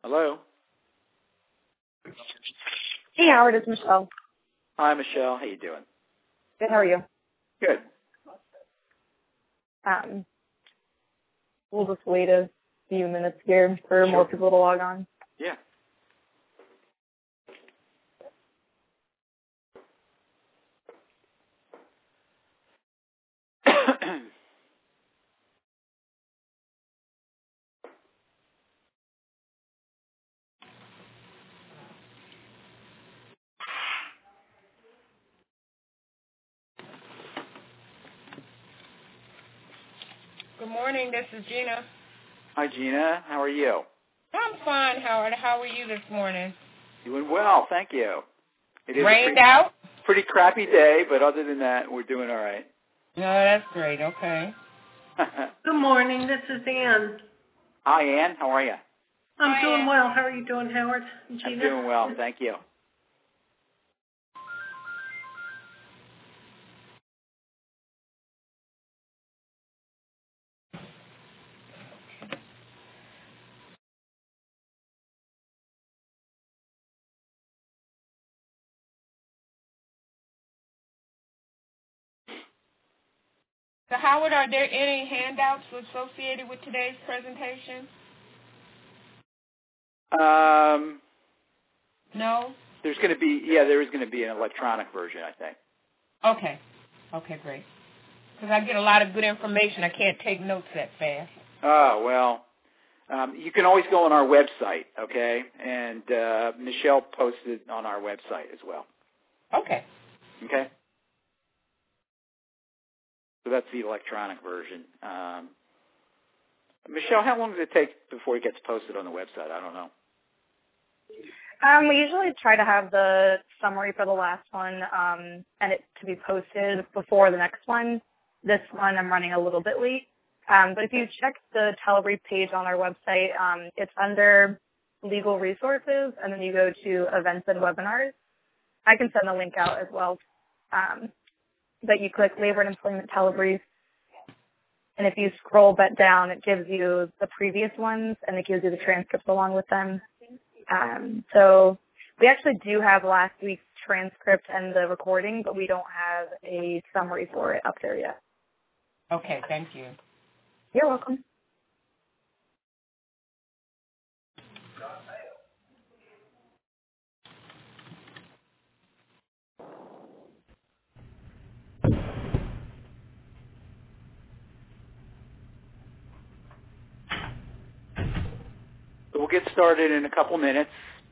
Hello. Hey, Howard, it's Michelle. Hi, Michelle. How you doing? Good, how are you? Good. We'll just wait a few minutes here for more people to log on. Yeah. Good morning, this is Gina. Hi, Gina. How are you? I'm fine, Howard. How are you this morning? Doing well, thank you. It is Rained out? Pretty crappy day, but other than that, we're doing all right. No, that's great. Okay. Good morning, this is Ann. Hi, Ann. How are you? I'm doing well. How are you doing, Howard and Gina? I'm doing well, thank you. So, Howard, are there any handouts associated with today's presentation? No? There's going to be, there is going to be an electronic version, I think. Okay. Okay, great. Because I get a lot of good information. I can't take notes that fast. Oh, well, you can always go on our website, okay? And Michelle posted on our website as well. Okay. Okay? So that's the electronic version. Michelle, how long does it take before it gets posted on the website? I don't know. We usually try to have the summary for the last one and it to be posted before the next one. This one I'm running a little bit late. But if you check the Telebrief page on our website, it's under Legal Resources, and then you go to Events and Webinars. I can send the link out as well. But you click Labor and Employment Telebrief, and if you scroll that down, it gives you the previous ones, and it gives you the transcripts along with them. So we actually do have last week's transcript and the recording, but we don't have a summary for it up there yet. Okay, thank you. You're welcome. So we'll get started in a couple minutes.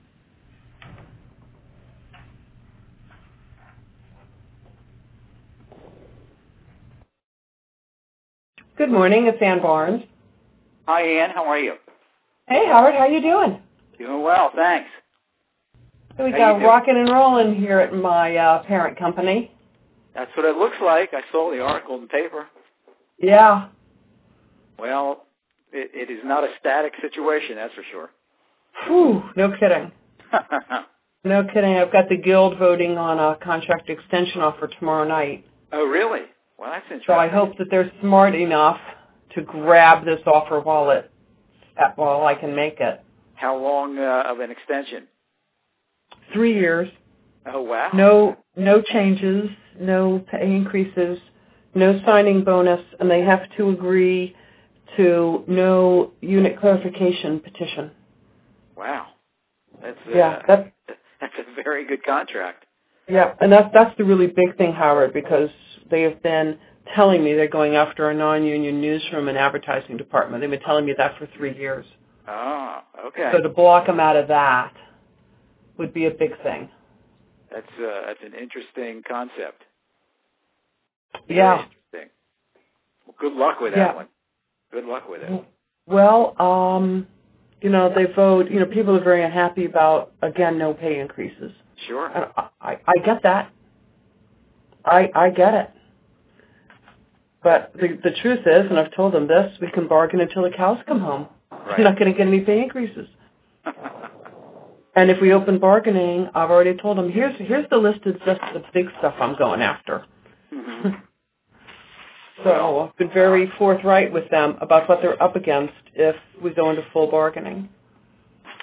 Good morning, it's Ann Barnes. Hi, Ann. How are you? Hey, Howard, how you doing? Doing well, thanks. We got rocking and rolling here at my parent company. That's what it looks like. I saw the article in the paper. Yeah. Well, it is not a static situation, that's for sure. Whew, no kidding. No kidding. I've got the guild voting on a contract extension offer tomorrow night. Oh, really? Well, that's interesting. So I hope that they're smart enough to grab this offer while I can make it. How long of an extension? 3 years. Oh, wow. No changes, no pay increases, no signing bonus, and they have to agree to no unit clarification petition. Wow. That's a very good contract. Yeah, and that's the really big thing, Howard, because they have been telling me they're going after a non-union newsroom and advertising department. They've been telling me that for 3 years. Oh, okay. So to block them out of that would be a big thing. That's an interesting concept. Yeah. Very interesting. Well, good luck with that one. Good luck with it. Well, they vote, people are very unhappy about, again, no pay increases. Sure. I get that. I get it. But the truth is, and I've told them this, we can bargain until the cows come home. Right. We're not going to get any pay increases. And if we open bargaining, I've already told them, here's the list of just the big stuff I'm going after. Mm-hmm. So I've been very forthright with them about what they're up against if we go into full bargaining.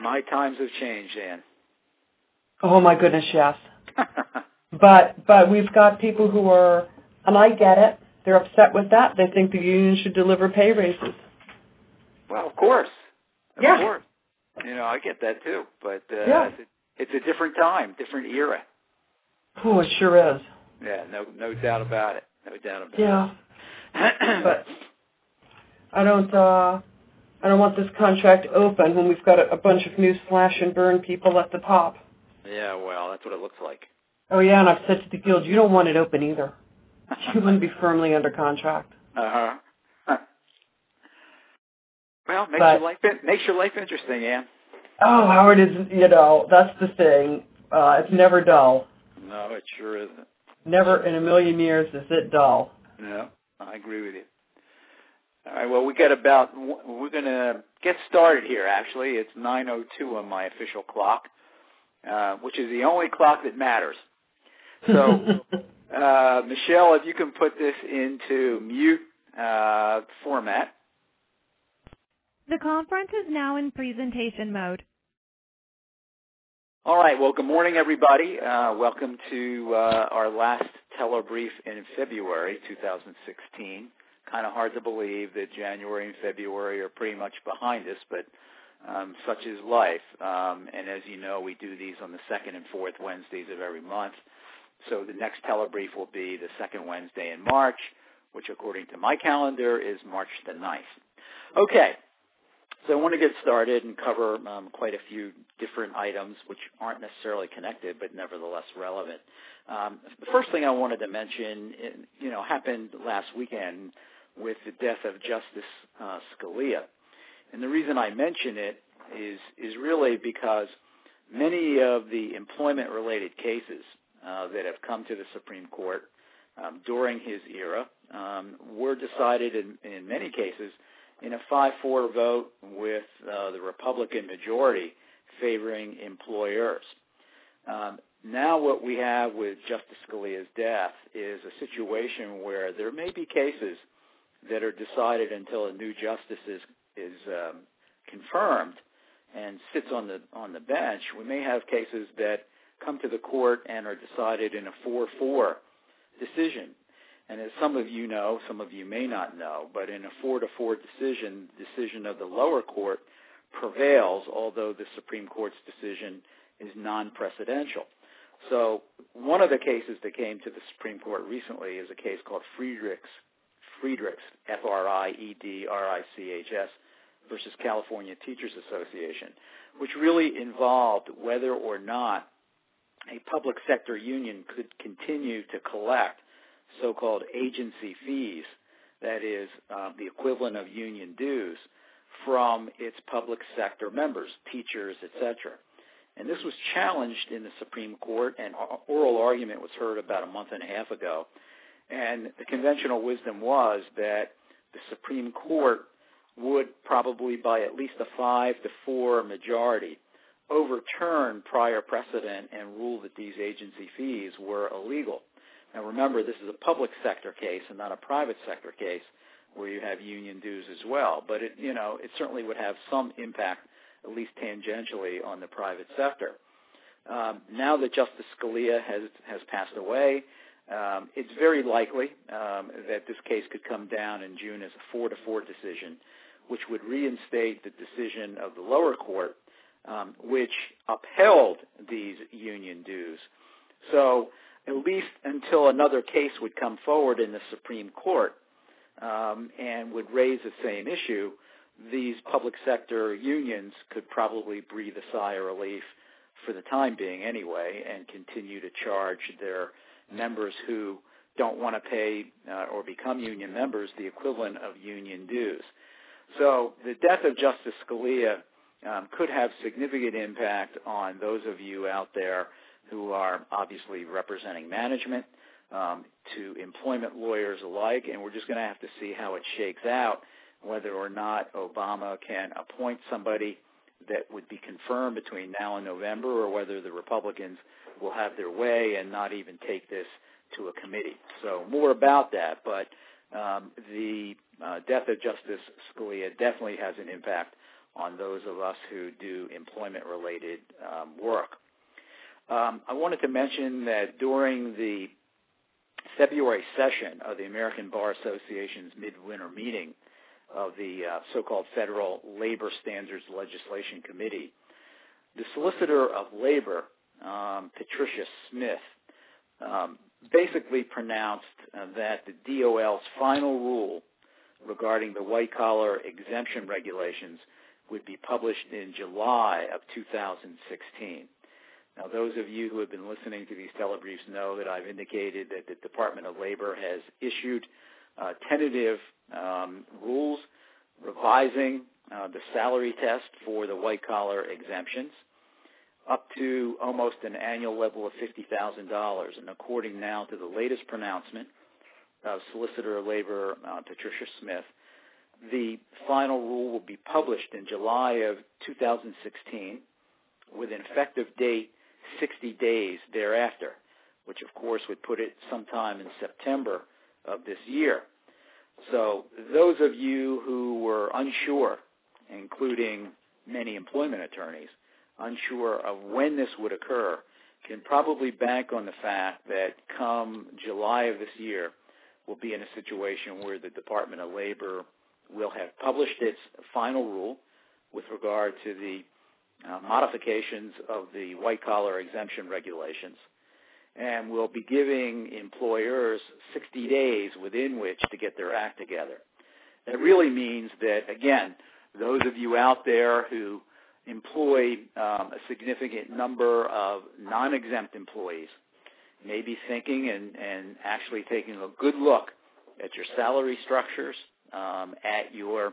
My times have changed, Ann. Oh my goodness, yes. But we've got people who are, and I get it, they're upset with that. They think the union should deliver pay raises. Well, of course. Of Yeah. course. I get that too. But yeah. it's a different time, different era. Oh, it sure is. Yeah, no doubt about it. No doubt about yeah. it. But I don't want this contract open when we've got a bunch of new slash and burn people at the top. Yeah, well, that's what it looks like. Oh, yeah, and I've said to the guild, you don't want it open either. You want to be firmly under contract. Uh-huh. Well, makes your life interesting, Ann. Oh, Howard, that's the thing. It's never dull. No, it sure isn't. Never in a million years is it dull. No, I agree with you. All right, well, we're going to get started here, actually. It's 9:02 on my official clock, which is the only clock that matters. So, Michelle, if you can put this into mute format. The conference is now in presentation mode. All right, well, good morning, everybody. Welcome to our last telebrief in February 2016. Kind of hard to believe that January and February are pretty much behind us, but such is life. And as you know, we do these on the second and fourth Wednesdays of every month. So the next telebrief will be the second Wednesday in March, which according to my calendar is March the 9th. Okay, so I want to get started and cover quite a few different items which aren't necessarily connected but nevertheless relevant. The first thing I wanted to mention, happened last weekend with the death of Justice Scalia. And the reason I mention it is really because many of the employment-related cases that have come to the Supreme Court during his era were decided in many cases in a 5-4 vote with the Republican majority favoring employers. Now what we have with Justice Scalia's death is a situation where there may be cases that are decided until a new justice is confirmed and sits on the bench. We may have cases that come to the court and are decided in a 4-4 decision. And as some of you know, some of you may not know, but in a 4-4 decision of the lower court prevails, although the Supreme Court's decision is non-precedential. So one of the cases that came to the Supreme Court recently is a case called Friedrichs, F-R-I-E-D-R-I-C-H-S, versus California Teachers Association, which really involved whether or not a public sector union could continue to collect so-called agency fees, that is, the equivalent of union dues, from its public sector members, teachers, etc. And this was challenged in the Supreme Court, and oral argument was heard about a month and a half ago. And the conventional wisdom was that the Supreme Court would probably, by at least a 5-4 majority, overturn prior precedent and rule that these agency fees were illegal. Now remember, this is a public sector case and not a private sector case where you have union dues as well. But it certainly would have some impact, at least tangentially, on the private sector. Now that Justice Scalia has passed away, it's very likely that this case could come down in June as a 4-4 decision, which would reinstate the decision of the lower court, which upheld these union dues. So at least until another case would come forward in the Supreme Court and would raise the same issue, these public sector unions could probably breathe a sigh of relief for the time being anyway and continue to charge their members who don't want to pay or become union members the equivalent of union dues. So the death of Justice Scalia could have significant impact on those of you out there who are obviously representing management, to employment lawyers alike, and we're just going to have to see how it shakes out, whether or not Obama can appoint somebody that would be confirmed between now and November, or whether the Republicans will have their way and not even take this to a committee. So more about that, but the death of Justice Scalia definitely has an impact on those of us who do employment-related work. I wanted to mention that during the February session of the American Bar Association's midwinter meeting of the so-called Federal Labor Standards Legislation Committee, the Solicitor of Labor, Patricia Smith, basically pronounced that the DOL's final rule regarding the white-collar exemption regulations would be published in July of 2016. Now, those of you who have been listening to these telebriefs know that I've indicated that the Department of Labor has issued tentative rules revising the salary test for the white-collar exemptions up to almost an annual level of $50,000. And according now to the latest pronouncement of Solicitor of Labor Patricia Smith, the final rule will be published in July of 2016 with an effective date 60 days thereafter, which of course would put it sometime in September of this year. So those of you who were unsure, including many employment attorneys, unsure of when this would occur, can probably bank on the fact that come July of this year, we'll be in a situation where the Department of Labor will have published its final rule with regard to the modifications of the white-collar exemption regulations, and will be giving employers 60 days within which to get their act together. That really means that, again, those of you out there who employ a significant number of non-exempt employees may be thinking and actually taking a good look at your salary structures, at your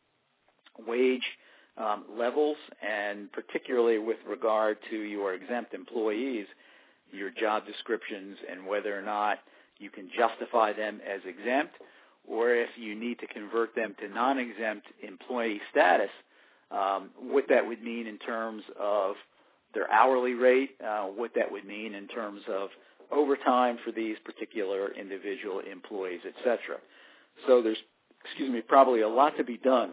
wage levels, and particularly with regard to your exempt employees, your job descriptions and whether or not you can justify them as exempt, or if you need to convert them to non-exempt employee status, what that would mean in terms of their hourly rate, what that would mean in terms of overtime for these particular individual employees, et cetera. So there's, probably a lot to be done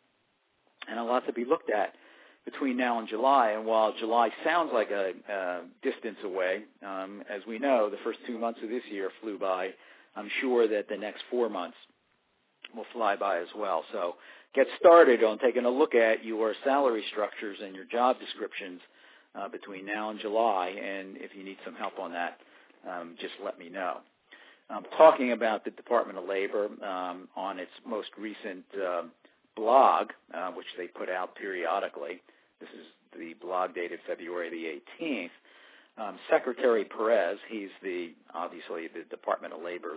and a lot to be looked at between now and July. And while July sounds like a distance away, as we know, the first 2 months of this year flew by. I'm sure that the next 4 months will fly by as well. So get started on taking a look at your salary structures and your job descriptions between now and July. And if you need some help on that, just let me know. Talking about the Department of Labor on its most recent blog, which they put out periodically. This is the blog dated February the 18th. Secretary Perez, he's obviously the Department of Labor's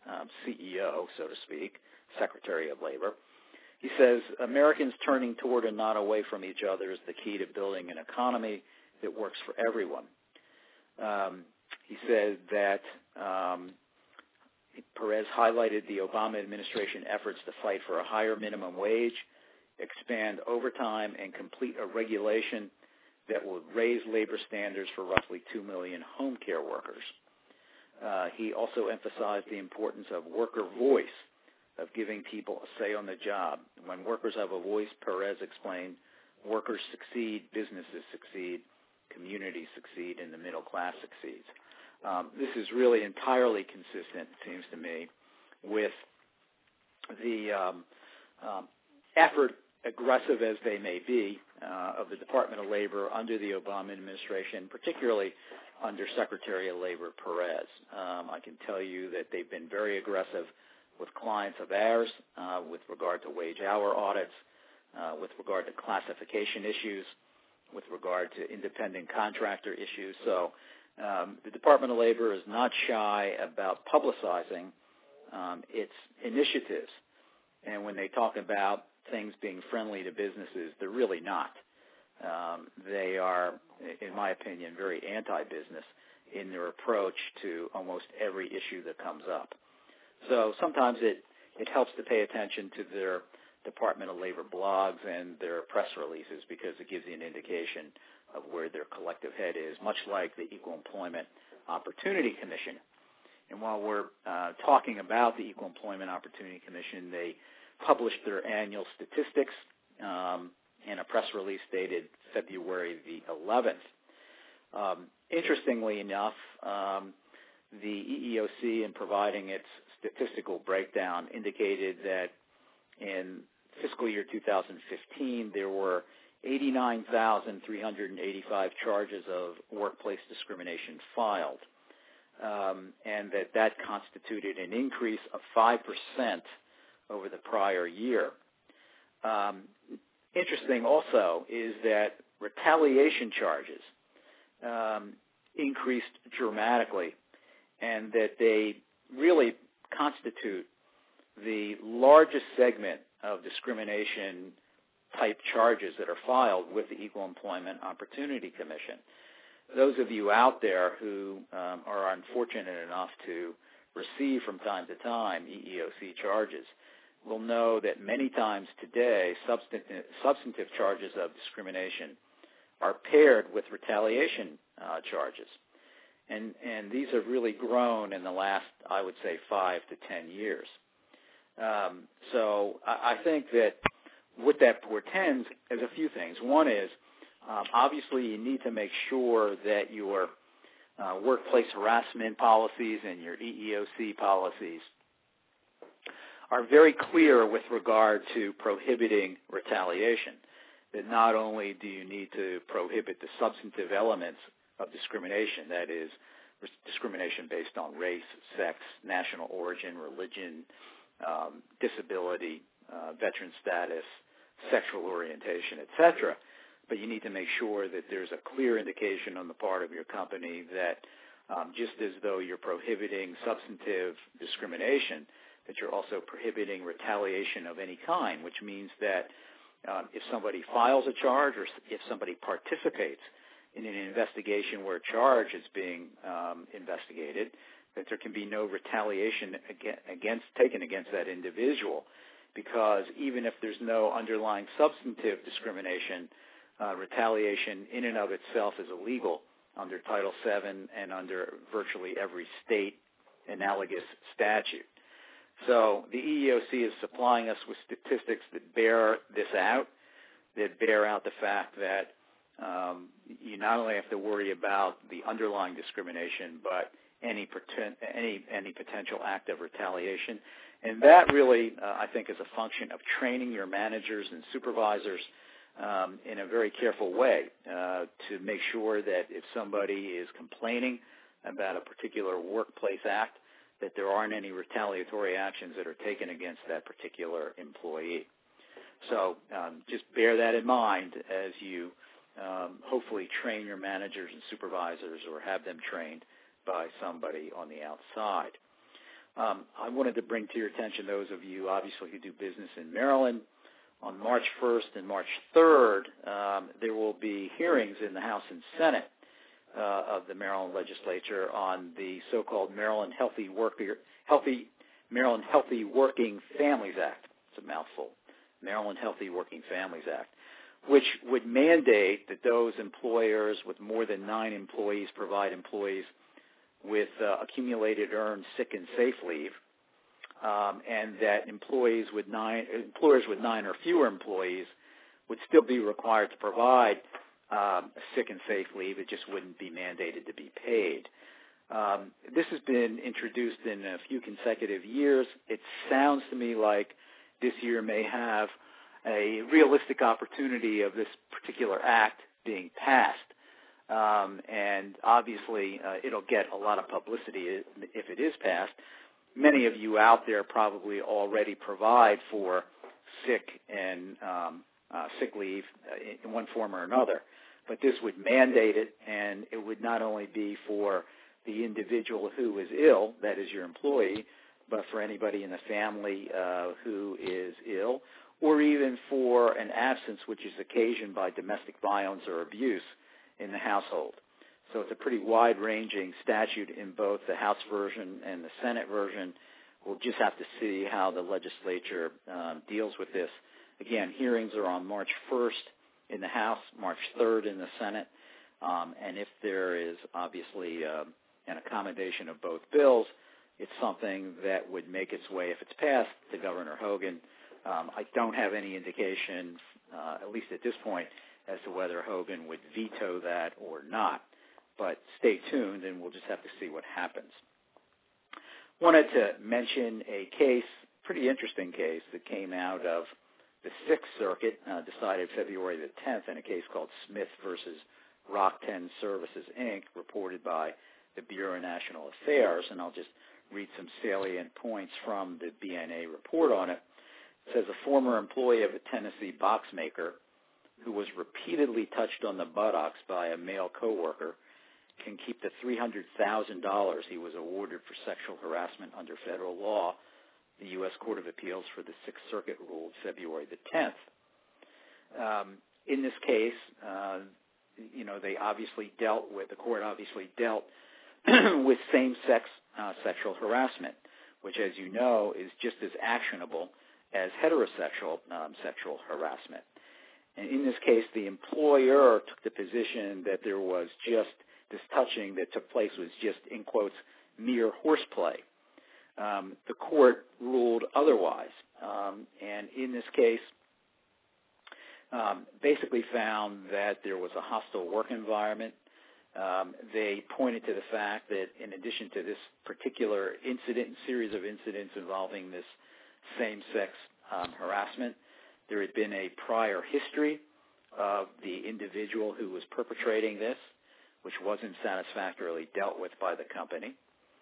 CEO, so to speak, Secretary of Labor. He says, Americans turning toward and not away from each other is the key to building an economy that works for everyone. He said that Perez highlighted the Obama administration efforts to fight for a higher minimum wage, expand overtime, and complete a regulation that would raise labor standards for roughly 2 million home care workers. He also emphasized the importance of worker voice, of giving people a say on the job. When workers have a voice, Perez explained, workers succeed, businesses succeed, communities succeed, and the middle class succeeds. This is really entirely consistent, it seems to me, with the effort, aggressive as they may be, of the Department of Labor under the Obama administration, particularly under Secretary of Labor Perez. I can tell you that they've been very aggressive with clients of ours with regard to wage hour audits, with regard to classification issues, with regard to independent contractor issues. So the Department of Labor is not shy about publicizing its initiatives. And when they talk about things being friendly to businesses, they're really not. They are, in my opinion, very anti-business in their approach to almost every issue that comes up. So sometimes it helps to pay attention to their Department of Labor blogs and their press releases because it gives you an indication of where their collective head is, much like the Equal Employment Opportunity Commission. And while we're talking about the Equal Employment Opportunity Commission, they published their annual statistics in a press release dated February the 11th. Interestingly enough, the EEOC, in providing its statistical breakdown, indicated that in fiscal year 2015, there were 89,385 charges of workplace discrimination filed, and that constituted an increase of 5% over the prior year. Interesting also is that retaliation charges increased dramatically, and that they really constitute the largest segment of discrimination-type charges that are filed with the Equal Employment Opportunity Commission. Those of you out there who are unfortunate enough to receive from time to time EEOC charges will know that many times today substantive charges of discrimination are paired with retaliation charges. And these have really grown in the last, I would say, 5 to 10 years. So I think that what that portends is a few things. One is, obviously, you need to make sure that your workplace harassment policies and your EEOC policies are very clear with regard to prohibiting retaliation. That not only do you need to prohibit the substantive elements of discrimination, that is, discrimination based on race, sex, national origin, religion, disability, veteran status, sexual orientation, etc., but you need to make sure that there's a clear indication on the part of your company that just as though you're prohibiting substantive discrimination, that you're also prohibiting retaliation of any kind, which means that if somebody files a charge or if somebody participates in an investigation where a charge is being investigated, that there can be no retaliation taken against that individual, because even if there's no underlying substantive discrimination, retaliation in and of itself is illegal under Title VII and under virtually every state analogous statute. So the EEOC is supplying us with statistics that bear this out, that bear out the fact that you not only have to worry about the underlying discrimination, but any potential act of retaliation. And that really, I think, is a function of training your managers and supervisors in a very careful way to make sure that if somebody is complaining about a particular workplace act, that there aren't any retaliatory actions that are taken against that particular employee. So just bear that in mind as you hopefully train your managers and supervisors or have them trained by somebody on the outside. I wanted to bring to your attention those of you, obviously, who do business in Maryland. On March 1st and March 3rd, there will be hearings in the House and Senate of the Maryland legislature on the so-called Maryland Healthy Working Families Act. It's a mouthful. Maryland Healthy Working Families Act, which would mandate that those employers with more than 9 employees provide employees with accumulated earned sick and safe leave, and that employers with 9 or fewer employees would still be required to provide sick and safe leave. It just wouldn't be mandated to be paid. This has been introduced in a few consecutive years. It sounds to me like this year may have a realistic opportunity of this particular act being passed. And obviously, it'll get a lot of publicity if it is passed. Many of you out there probably already provide for sick and sick leave in one form or another. But this would mandate it, and it would not only be for the individual who is ill, that is your employee, but for anybody in the family who is ill, or even for an absence which is occasioned by domestic violence or abuse in the household. So it's a pretty wide-ranging statute in both the House version and the Senate version. We'll just have to see how the legislature deals with this. Again, hearings are on March 1st in the House, March 3rd in the Senate, and if there is obviously an accommodation of both bills, it's something that would make its way, if it's passed, to Governor Hogan. I don't have any indication at least at this point, as to whether Hogan would veto that or not. But stay tuned, and we'll just have to see what happens. Wanted to mention a case, pretty interesting case, that came out of the Sixth Circuit, decided February the 10th, in a case called Smith versus Rock 10 Services, Inc., reported by the Bureau of National Affairs, and I'll just read some salient points from the BNA report on it. It says a former employee of a Tennessee box maker who was repeatedly touched on the buttocks by a male coworker can keep the $300,000 he was awarded for sexual harassment under federal law, the U.S. Court of Appeals for the Sixth Circuit ruled February the 10th. In this case, the court obviously dealt with same-sex sexual harassment, which, as you know, is just as actionable as heterosexual sexual harassment. And in this case, the employer took the position that there was just this touching that took place was just, in quotes, mere horseplay. The court ruled otherwise, and in this case basically found that there was a hostile work environment. They pointed to the fact that in addition to this particular series of incidents involving this same-sex harassment, there had been a prior history of the individual who was perpetrating this, which wasn't satisfactorily dealt with by the company.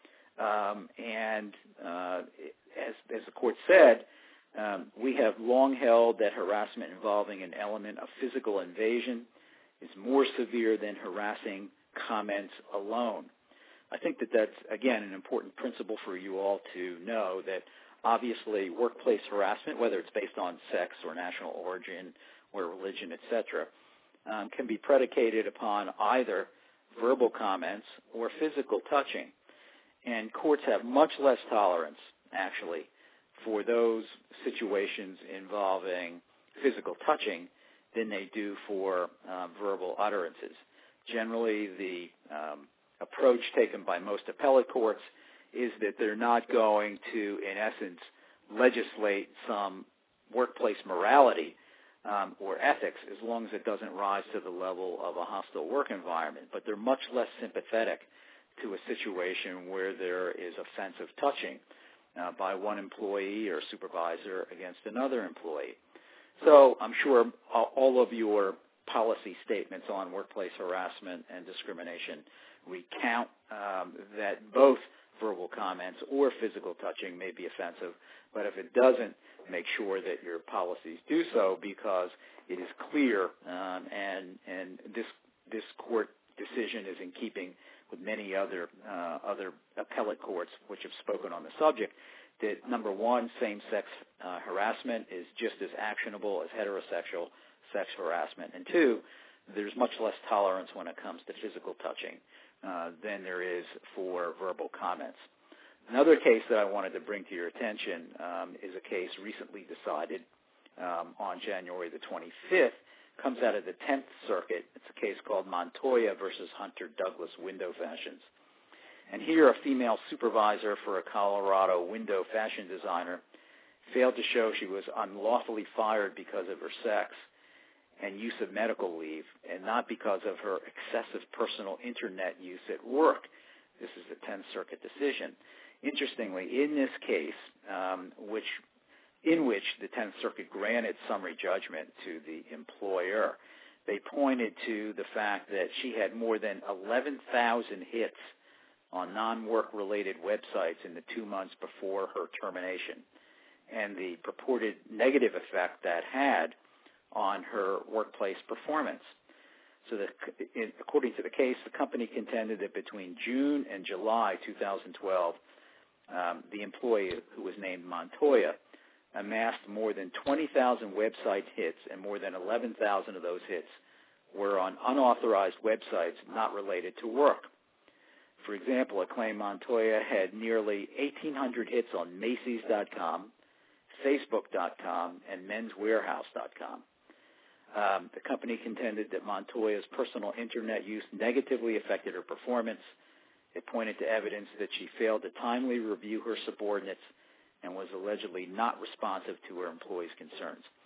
As the court said, we have long held that harassment involving an element of physical invasion is more severe than harassing comments alone. I think that that's, again, an important principle for you all to know, that obviously workplace harassment, whether it's based on sex or national origin or religion, etc., can be predicated upon either verbal comments or physical touching. And courts have much less tolerance, actually, for those situations involving physical touching than they do for verbal utterances. Generally, the approach taken by most appellate courts is that they're not going to, in essence, legislate some workplace morality or ethics as long as it doesn't rise to the level of a hostile work environment. But they're much less sympathetic to a situation where there is offensive touching by one employee or supervisor against another employee. So I'm sure all of your policy statements on workplace harassment and discrimination recount that both verbal comments or physical touching may be offensive, but if it doesn't, make sure that your policies do so, because it is clear, and this court decision is in keeping with many other appellate courts which have spoken on the subject, that number one, same-sex harassment is just as actionable as heterosexual sex harassment, and two, there's much less tolerance when it comes to physical touching than there is for verbal comments. Another case that I wanted to bring to your attention is a case recently decided on January the 25th. Comes out of the 10th Circuit. It's a case called Montoya versus Hunter Douglas Window Fashions. And here a female supervisor for a Colorado window fashion designer failed to show she was unlawfully fired because of her sex and use of medical leave, and not because of her excessive personal internet use at work. This is a 10th Circuit decision. Interestingly, in this case, in which the 10th Circuit granted summary judgment to the employer, they pointed to the fact that she had more than 11,000 hits on non-work-related websites in the 2 months before her termination, and the purported negative effect that had on her workplace performance. So according to the case, the company contended that between June and July 2012, the employee, who was named Montoya, amassed more than 20,000 website hits, and more than 11,000 of those hits were on unauthorized websites not related to work. For example, it claimed Montoya had nearly 1,800 hits on Macy's.com, Facebook.com, and Men'sWearhouse.com. The company contended that Montoya's personal internet use negatively affected her performance. It pointed to evidence that she failed to timely review her subordinates and was allegedly not responsive to her employees' concerns.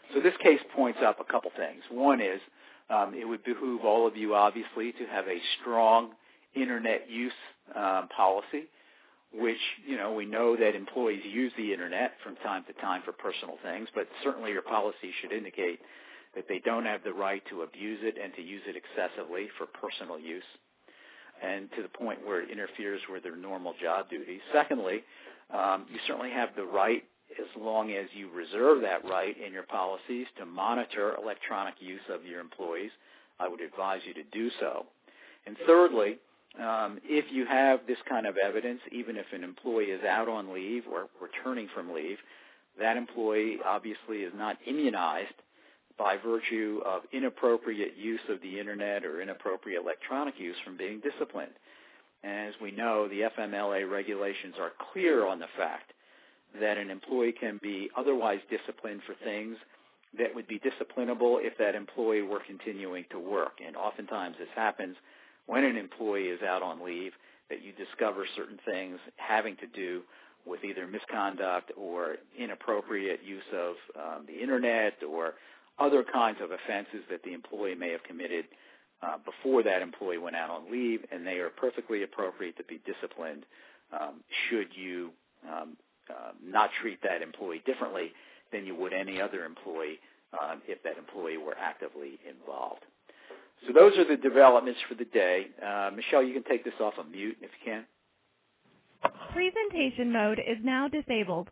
So this case points up a couple things. One is it would behoove all of you, obviously, to have a strong Internet use policy, which, we know that employees use the Internet from time to time for personal things, but certainly your policy should indicate that they don't have the right to abuse it and to use it excessively for personal use, and to the point where it interferes with their normal job duties. Secondly, you certainly have the right, as long as you reserve that right in your policies, to monitor electronic use of your employees. I would advise you to do so. And thirdly, if you have this kind of evidence, even if an employee is out on leave or returning from leave, that employee obviously is not immunized by virtue of inappropriate use of the Internet or inappropriate electronic use from being disciplined. And as we know, the FMLA regulations are clear on the fact that an employee can be otherwise disciplined for things that would be disciplinable if that employee were continuing to work. And oftentimes this happens when an employee is out on leave, that you discover certain things having to do with either misconduct or inappropriate use of the Internet or other kinds of offenses that the employee may have committed before that employee went out on leave, and they are perfectly appropriate to be disciplined should you not treat that employee differently than you would any other employee if that employee were actively involved. So those are the developments for the day. Michelle, you can take this off of mute if you can. Presentation mode is now disabled.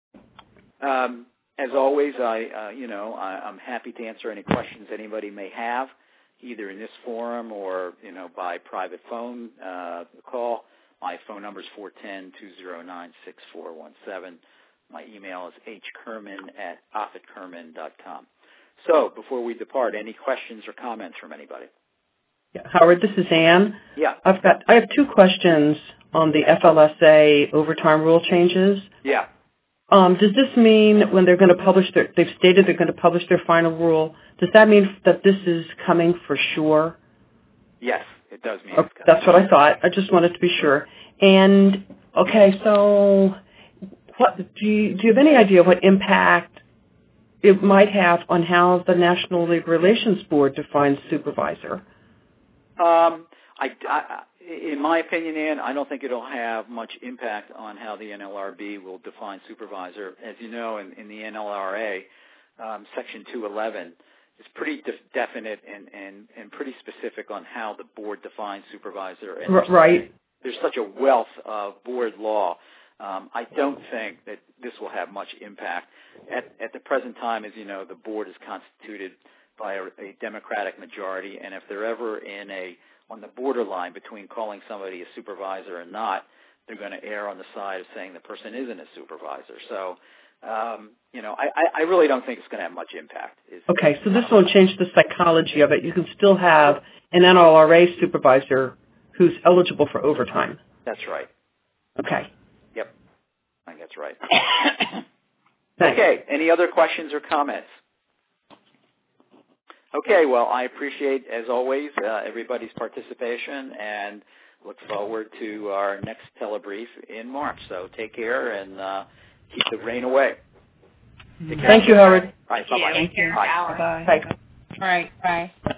As always, I'm happy to answer any questions anybody may have, either in this forum or by private phone call. My phone number is 410-209-6417. My email is hkerman@offitkerman.com. So before we depart, any questions or comments from anybody? Yeah, Howard, this is Ann. Yeah. I have two questions on the FLSA overtime rule changes. Yeah. Does this mean when they're going to publish they've stated they're going to publish their final rule, does that mean that this is coming for sure? Yes, it does mean it's coming. That's what I thought. I just wanted to be sure. And, okay, so do you have any idea what impact it might have on how the National Labor Relations Board defines supervisor? In my opinion, Ann, I don't think it'll have much impact on how the NLRB will define supervisor. As you know, in the NLRA, Section 211 is pretty definite and pretty specific on how the board defines supervisor. And right. There's such a wealth of board law. I don't think that this will have much impact. At the present time, as you know, the board is constituted by a Democratic majority, and if they're ever on the borderline between calling somebody a supervisor or not, they're going to err on the side of saying the person isn't a supervisor. So, I really don't think it's going to have much impact. Okay, so this won't change the psychology of it. You can still have an NLRA supervisor who's eligible for overtime. That's right. Okay. Yep, I think that's right. Thanks. Okay, any other questions or comments? Okay, well, I appreciate, as always, everybody's participation and look forward to our next telebrief in March. So take care and keep the rain away. Thank you, Howard. All right, bye-bye. Thank you. Bye. Bye. Bye. All right, bye.